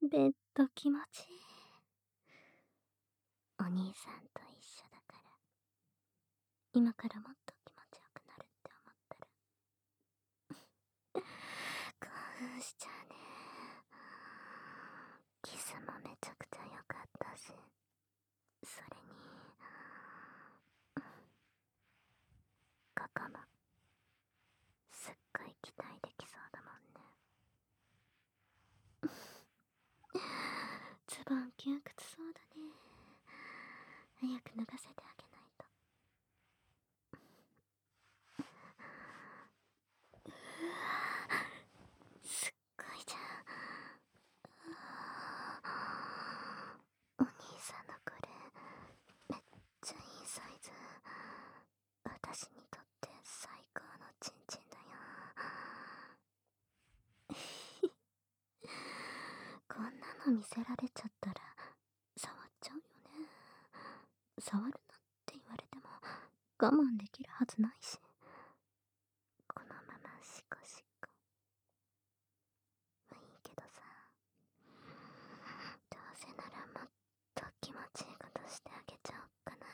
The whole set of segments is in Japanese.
ベッド気持ちいい。お兄さんと一緒だから、今からもっと気持ちよくなるって思ったら、興奮しちゃうね。キスもめちゃくちゃ良かったし、それに、ここも、すっごい期待できそうだもんね。ズボン窮屈そうだね。早く脱がせてあげないと。すっごいじゃん。お兄さんのこれめっちゃいいサイズ。私にとって最高のチンチンだよ。こんなの見せられちゃったら触っちゃうよね。触るなって言われても我慢できるはずないし。このままシコシコ。いいけどさ、どうせならもっと気持ちいいことしてあげちゃおっかな。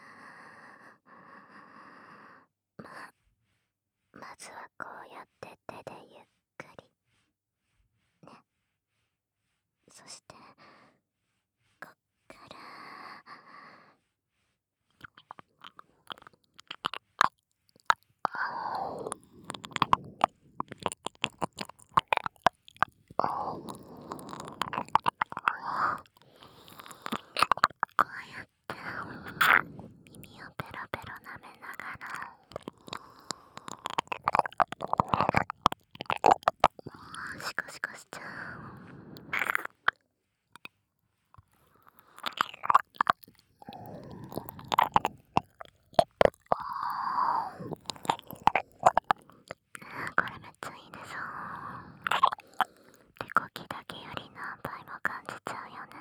まずはこうやって手でゆっくりね。そしてこっからこうやって耳をペロペロ舐めながらシコシコしちゃう。これめっちゃいいでしょ。手こきだけより何倍も感じちゃうよね。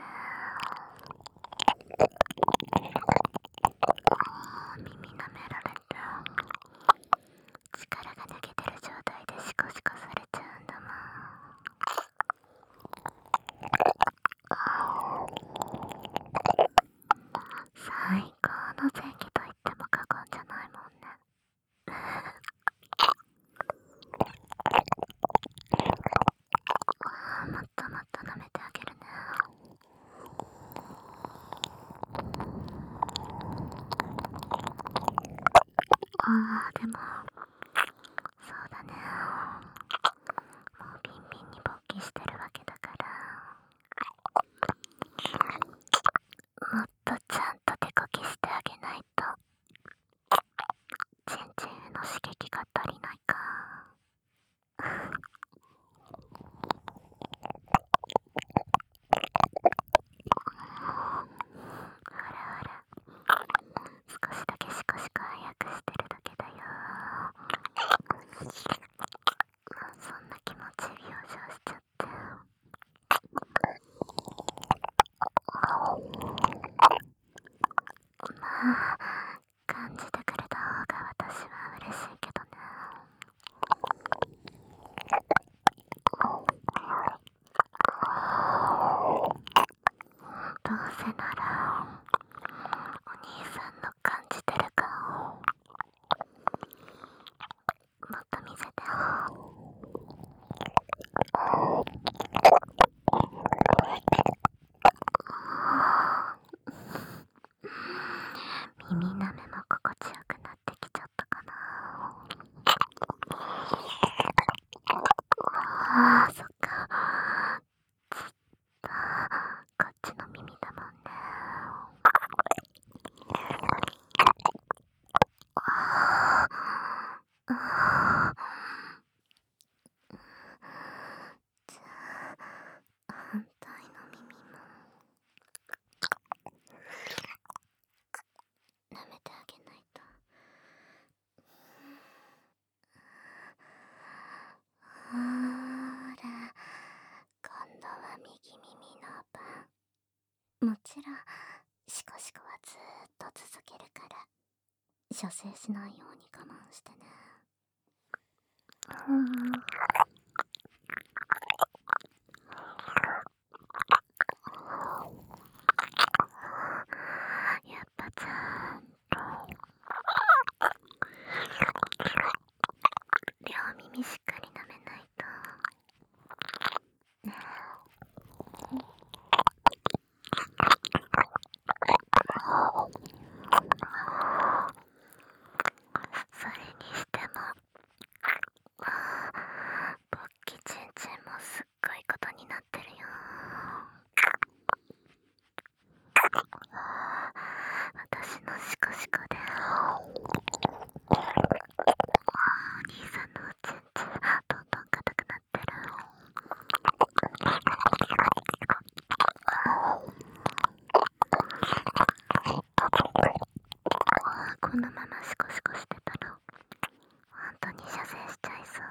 耳舐められて力が抜けてる状態でシコシコされちゃうんだもん。最高の前期と言っても過言じゃないもんね。もっともっと舐めてあげるね。でもそうだね。もうビンビンに勃起してるわけだから、もっとちゃんと手こきしてあげないとチンチンへの刺激が足りないか。ほらほら、少しだけシコシコ早くしてるだけだよ。そんな気持ちいい表情しちゃって。まあ感じてくれた方が私は嬉しいけどね。どうせならお兄さんの感じてる顔もっと見せて。耳舐めも心地よくなってきちゃったかな。そっか。ずっとこっちの耳だもんね。じゃあ反対の耳も舐めてあげないと。ほら、今度は右耳の番。もちろんシコシコはずーっと続けるから射精しないように我慢してね。 耳しっかり舐めないと。それにしてもポッキちんちんもすっごいことになってるよ。私のシコシコでお兄さんのおちんちんどんどん硬くなってる。このままシコシコしてたら本当に射精しちゃいそう。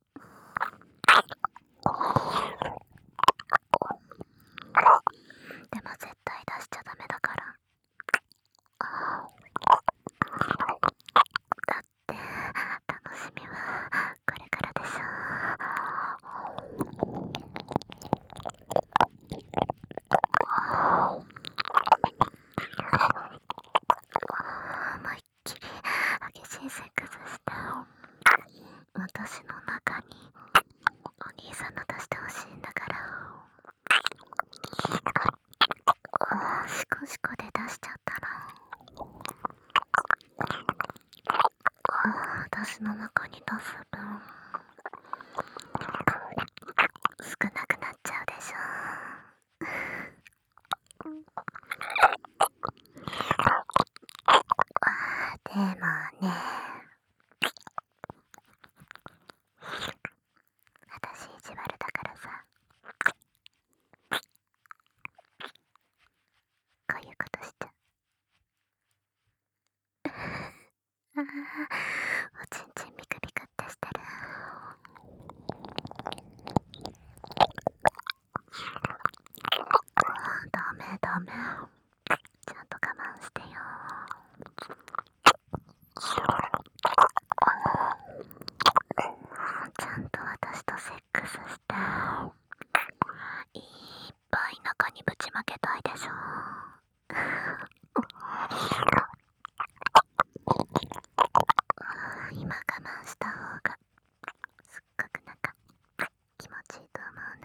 でも絶対出しちゃダメだから。だって楽しみはこれからでしょ。思いっきり激しいセックスして私の中にお兄さんの出してほしいんだから。シコシコで出しちゃったら私の中に出す分少なくなっちゃうでしょ。でもね、私意地悪だからさ、こういうことしちゃう。おちんちんビクビクってしてる。ダメダメ、ちゃんと我慢してよ。ちゃんと私とセックスしていっぱい中にぶちまけたいでしょ。今我慢した方がすっごくなんか気持ちいいと思うな。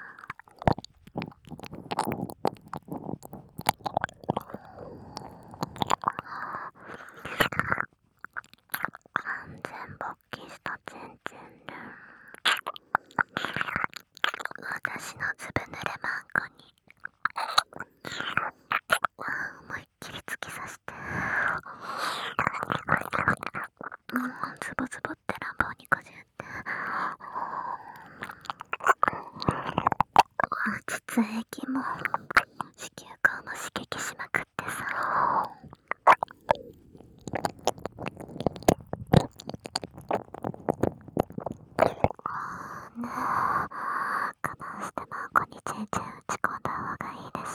完全勃起したチンチンで私のずぶ濡れマンコに思いっきり突き刺して、ズボズボって乱暴にこじゅって膣液も子宮口も刺激しまくってさ。ねえ、我慢してマンコにチンチン打ち込んだ方がいいです。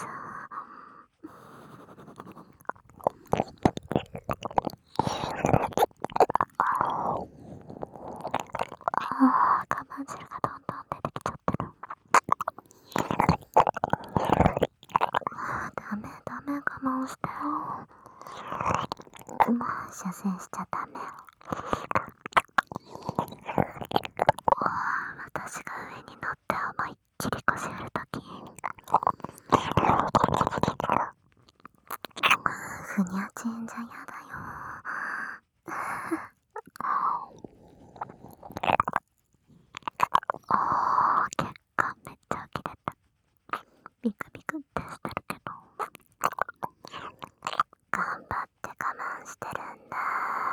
我慢汁がどんどん出てきちゃってる。ダメダメ、我慢してよ。射精しちゃダメ。私が上に乗って思いっきりこしやるときふにゃちんじゃやだよ。血管めっちゃ切れた。ビクビクってしてるけど頑張って我慢してるんだ。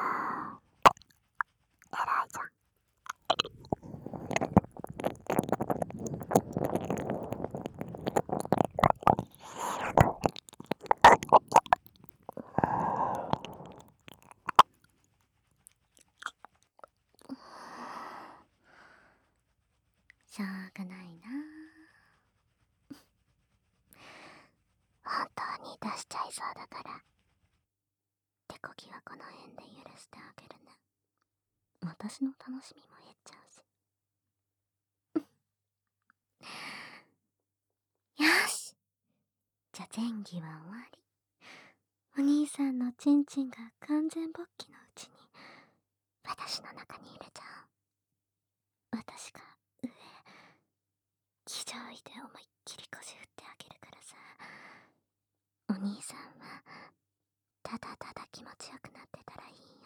偉いじゃん。しょうがないな。本当に出しちゃいそうだから手こぎはこの辺で許してあげるね。私の楽しみも減っちゃうし。よし、じゃあ前儀は終わり。お兄さんのチンチンが完全勃起のうちに私の中に入れちゃう。 いで思いっきり腰振ってあげるからさ。お兄さんはただただ気持ちよくなってたらいいよ。